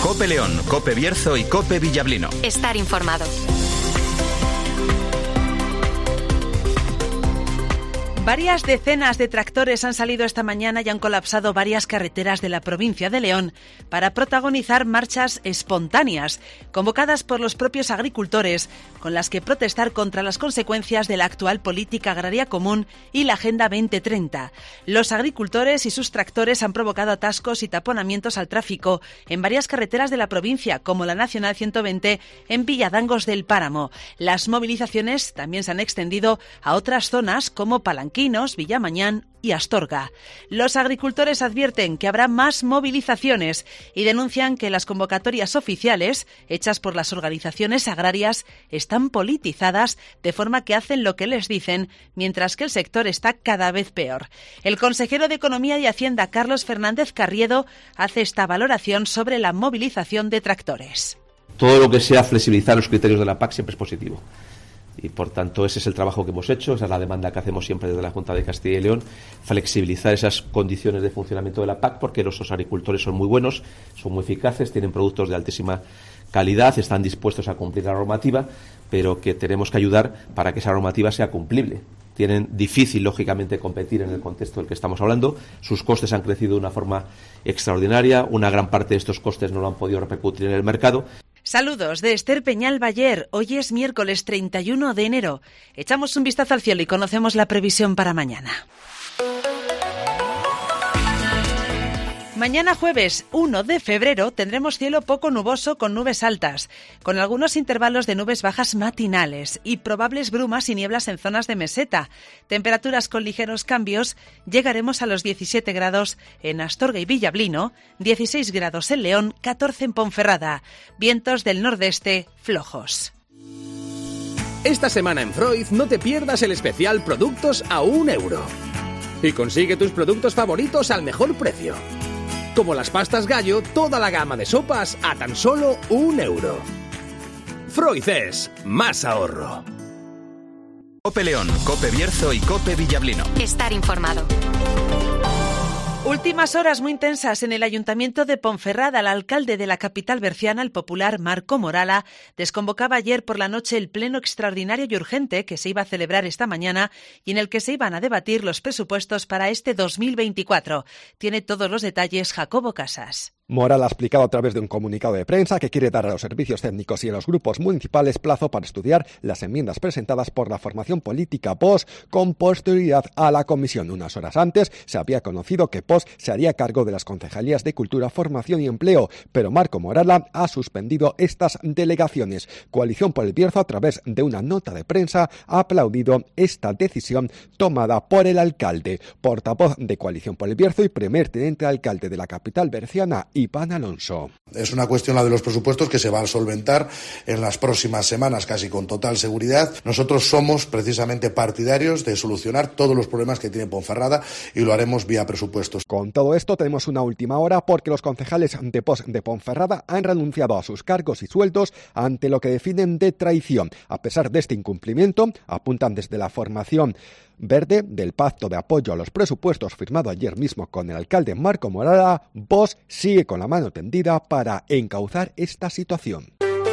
COPE León, COPE Bierzo y COPE Villablino. Estar informado. Varias decenas de tractores han salido esta mañana y han colapsado varias carreteras de la provincia de León para protagonizar marchas espontáneas, convocadas por los propios agricultores, con las que protestar contra las consecuencias de la actual política agraria común y la Agenda 2030. Los agricultores y sus tractores han provocado atascos y taponamientos al tráfico en varias carreteras de la provincia, como la Nacional 120 en Villadangos del Páramo. Las movilizaciones también se han extendido a otras zonas como Palanquinos, Villamañán y Astorga. Los agricultores advierten que habrá más movilizaciones y denuncian que las convocatorias oficiales, hechas por las organizaciones agrarias, están politizadas de forma que hacen lo que les dicen, mientras que el sector está cada vez peor. El consejero de Economía y Hacienda, Carlos Fernández Carriedo, hace esta valoración sobre la movilización de tractores. Todo lo que sea flexibilizar los criterios de la PAC siempre es positivo. Y, por tanto, ese es el trabajo que hemos hecho, esa es la demanda que hacemos siempre desde la Junta de Castilla y León, flexibilizar esas condiciones de funcionamiento de la PAC, porque los agricultores son muy buenos, son muy eficaces, tienen productos de altísima calidad, están dispuestos a cumplir la normativa, pero que tenemos que ayudar para que esa normativa sea cumplible. Tienen difícil, lógicamente, competir en el contexto del que estamos hablando. Sus costes han crecido de una forma extraordinaria. Una gran parte de estos costes no lo han podido repercutir en el mercado. Saludos de Esther Peñal Baller. Hoy es miércoles 31 de enero. Echamos un vistazo al cielo y conocemos la previsión para mañana. Mañana jueves 1 de febrero tendremos cielo poco nuboso con nubes altas, con algunos intervalos de nubes bajas matinales y probables brumas y nieblas en zonas de meseta. Temperaturas con ligeros cambios, llegaremos a los 17 grados en Astorga y Villablino, 16 grados en León, 14 en Ponferrada. Vientos del nordeste flojos. Esta semana en Freud no te pierdas el especial Productos a €1. Y consigue tus productos favoritos al mejor precio. Como las pastas Gallo, toda la gama de sopas a tan solo €1. Freud es más ahorro. COPE León, COPE Bierzo y COPE Villablino. Estar informado. Últimas horas muy intensas en el Ayuntamiento de Ponferrada. El alcalde de la capital berciana, el popular Marco Morala, desconvocaba ayer por la noche el pleno extraordinario y urgente que se iba a celebrar esta mañana y en el que se iban a debatir los presupuestos para este 2024. Tiene todos los detalles Jacobo Casas. Morala ha explicado a través de un comunicado de prensa que quiere dar a los servicios técnicos y a los grupos municipales plazo para estudiar las enmiendas presentadas por la formación política POS con posterioridad a la comisión. Unas horas antes se había conocido que POS se haría cargo de las concejalías de Cultura, Formación y Empleo, pero Marco Morala ha suspendido estas delegaciones. Coalición por el Bierzo, a través de una nota de prensa, ha aplaudido esta decisión tomada por el alcalde. Portavoz de Coalición por el Bierzo y primer teniente alcalde de la capital berciana, Iván Alonso. Es una cuestión la de los presupuestos que se va a solventar en las próximas semanas, casi con total seguridad. Nosotros somos precisamente partidarios de solucionar todos los problemas que tiene Ponferrada y lo haremos vía presupuestos. Con todo esto tenemos una última hora porque los concejales de POS de Ponferrada han renunciado a sus cargos y sueldos ante lo que definen de traición. A pesar de este incumplimiento, apuntan desde la formación verde del pacto de apoyo a los presupuestos firmado ayer mismo con el alcalde Marco Morala, POS sigue con la mano tendida para encauzar esta situación.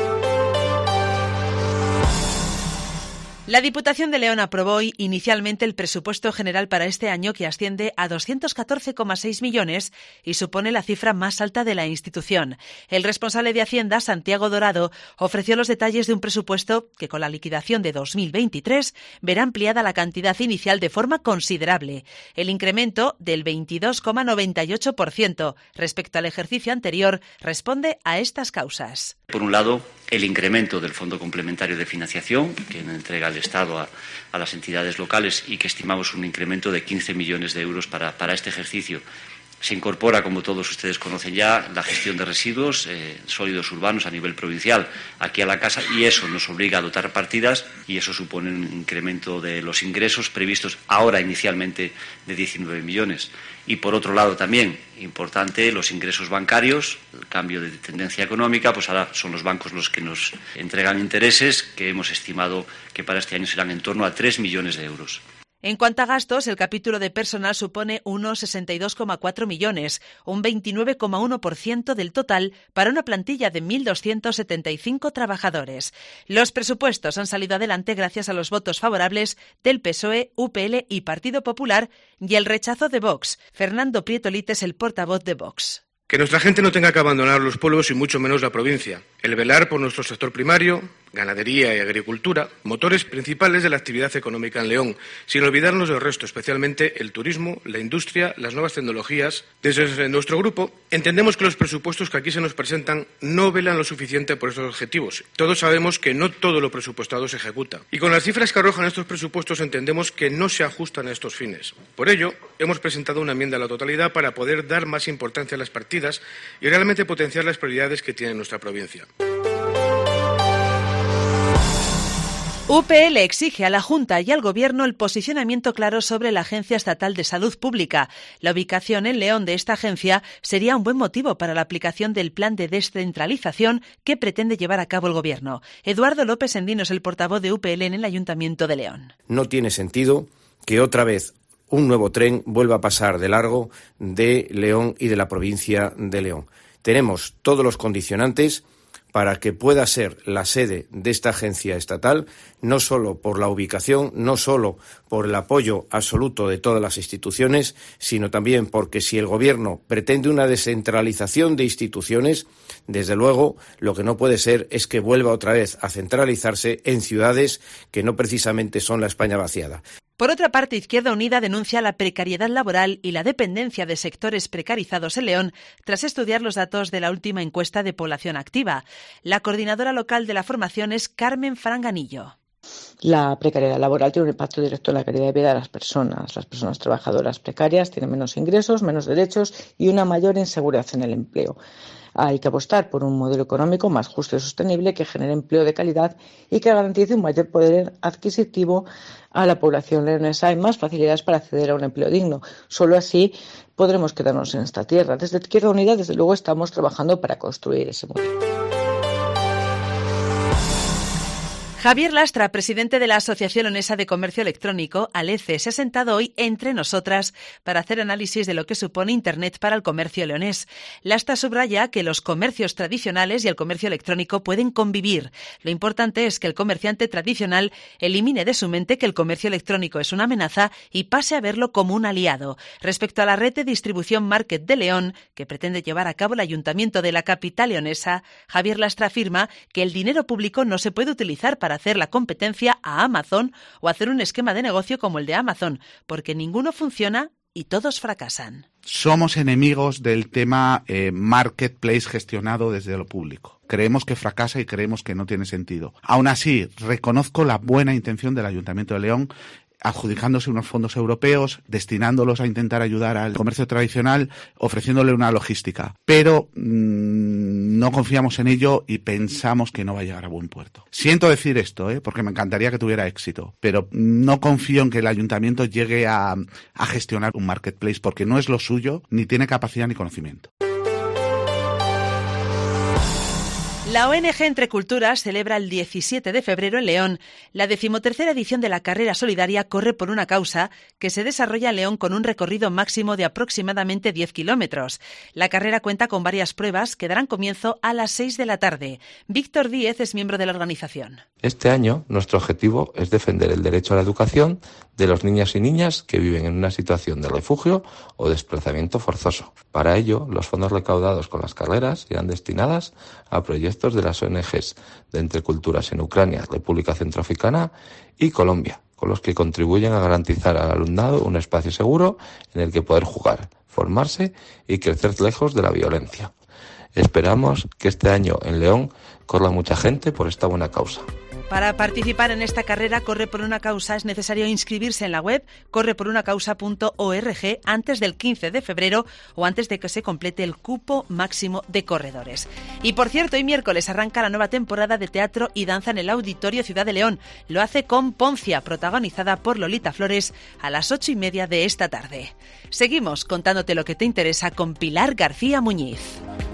La Diputación de León aprobó hoy inicialmente el presupuesto general para este año, que asciende a 214,6 millones y supone la cifra más alta de la institución. El responsable de Hacienda, Santiago Dorado, ofreció los detalles de un presupuesto que con la liquidación de 2023 verá ampliada la cantidad inicial de forma considerable. El incremento del 22,98% respecto al ejercicio anterior responde a estas causas. Por un lado, el incremento del Fondo Complementario de Financiación, que entrega el Estado a las entidades locales y que estimamos un incremento de 15 millones de euros para este ejercicio. Se incorpora, como todos ustedes conocen ya, la gestión de residuos sólidos urbanos a nivel provincial aquí a la casa, y eso nos obliga a dotar partidas y eso supone un incremento de los ingresos previstos ahora inicialmente de 19 millones. Y por otro lado también, importante, los ingresos bancarios, el cambio de tendencia económica, pues ahora son los bancos los que nos entregan intereses que hemos estimado que para este año serán en torno a 3 millones de euros. En cuanto a gastos, el capítulo de personal supone unos 62,4 millones, un 29,1% del total para una plantilla de 1.275 trabajadores. Los presupuestos han salido adelante gracias a los votos favorables del PSOE, UPL y Partido Popular y el rechazo de Vox. Fernando Prieto-Lit es el portavoz de Vox. Que nuestra gente no tenga que abandonar los pueblos y mucho menos la provincia. El velar por nuestro sector primario, ganadería y agricultura, motores principales de la actividad económica en León, sin olvidarnos del resto, especialmente el turismo, la industria, las nuevas tecnologías. Desde nuestro grupo entendemos que los presupuestos que aquí se nos presentan no velan lo suficiente por estos objetivos. Todos sabemos que no todo lo presupuestado se ejecuta. Y con las cifras que arrojan estos presupuestos entendemos que no se ajustan a estos fines. Por ello, hemos presentado una enmienda a la totalidad para poder dar más importancia a las partidas y realmente potenciar las prioridades que tiene nuestra provincia. UPL exige a la Junta y al Gobierno el posicionamiento claro sobre la Agencia Estatal de Salud Pública. La ubicación en León de esta agencia sería un buen motivo para la aplicación del plan de descentralización que pretende llevar a cabo el Gobierno. Eduardo López Endino es el portavoz de UPL en el Ayuntamiento de León. No tiene sentido que otra vez un nuevo tren vuelva a pasar de largo de León y de la provincia de León. Tenemos todos los condicionantes para que pueda ser la sede de esta agencia estatal, no solo por la ubicación, no solo por el apoyo absoluto de todas las instituciones, sino también porque si el Gobierno pretende una descentralización de instituciones, desde luego lo que no puede ser es que vuelva otra vez a centralizarse en ciudades que no precisamente son la España vaciada. Por otra parte, Izquierda Unida denuncia la precariedad laboral y la dependencia de sectores precarizados en León tras estudiar los datos de la última encuesta de población activa. La coordinadora local de la formación es Carmen Franganillo. La precariedad laboral tiene un impacto directo en la calidad de vida de las personas. Las personas trabajadoras precarias tienen menos ingresos, menos derechos y una mayor inseguridad en el empleo. Hay que apostar por un modelo económico más justo y sostenible que genere empleo de calidad y que garantice un mayor poder adquisitivo a la población leonesa y más facilidades para acceder a un empleo digno. Solo así podremos quedarnos en esta tierra. Desde Izquierda Unida, desde luego, estamos trabajando para construir ese modelo. Javier Lastra, presidente de la Asociación Leonesa de Comercio Electrónico, ALECE, se ha sentado hoy entre nosotras para hacer análisis de lo que supone Internet para el comercio leonés. Lastra subraya que los comercios tradicionales y el comercio electrónico pueden convivir. Lo importante es que el comerciante tradicional elimine de su mente que el comercio electrónico es una amenaza y pase a verlo como un aliado. Respecto a la red de distribución Market de León, que pretende llevar a cabo el Ayuntamiento de la capital leonesa, Javier Lastra afirma que el dinero público no se puede utilizar para hacer la competencia a Amazon o hacer un esquema de negocio como el de Amazon, porque ninguno funciona y todos fracasan. Somos enemigos del tema marketplace gestionado desde lo público. Creemos que fracasa y creemos que no tiene sentido. Aún así, reconozco la buena intención del Ayuntamiento de León adjudicándose unos fondos europeos, destinándolos a intentar ayudar al comercio tradicional, ofreciéndole una logística. Pero no confiamos en ello y pensamos que no va a llegar a buen puerto. Siento decir esto, porque me encantaría que tuviera éxito, pero no confío en que el ayuntamiento llegue a gestionar un marketplace porque no es lo suyo, ni tiene capacidad ni conocimiento. La ONG Entre Culturas celebra el 17 de febrero en León. La 13ª edición de la carrera solidaria Corre por una causa, que se desarrolla en León con un recorrido máximo de aproximadamente 10 kilómetros. La carrera cuenta con varias pruebas que darán comienzo a las 6 de la tarde. Víctor Díez es miembro de la organización. Este año nuestro objetivo es defender el derecho a la educación de los niños y niñas que viven en una situación de refugio o desplazamiento forzoso. Para ello, los fondos recaudados con las carreras irán destinadas a proyectos de las ONGs de Entre Culturas en Ucrania, República Centroafricana y Colombia, con los que contribuyen a garantizar al alumnado un espacio seguro en el que poder jugar, formarse y crecer lejos de la violencia. Esperamos que este año en León corra mucha gente por esta buena causa. Para participar en esta carrera Corre por una causa es necesario inscribirse en la web correporunacausa.org antes del 15 de febrero o antes de que se complete el cupo máximo de corredores. Y por cierto, hoy miércoles arranca la nueva temporada de teatro y danza en el Auditorio Ciudad de León. Lo hace con Poncia, protagonizada por Lolita Flores, a las 8:30 de esta tarde. Seguimos contándote lo que te interesa con Pilar García Muñiz.